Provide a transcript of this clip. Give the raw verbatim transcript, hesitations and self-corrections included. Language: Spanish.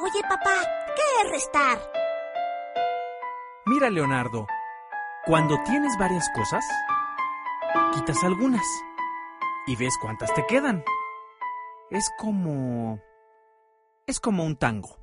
Oye, papá, ¿qué es restar? Mira, Leonardo, cuando tienes varias cosas, quitas algunas y ves cuántas te quedan. Es como... es como un tango.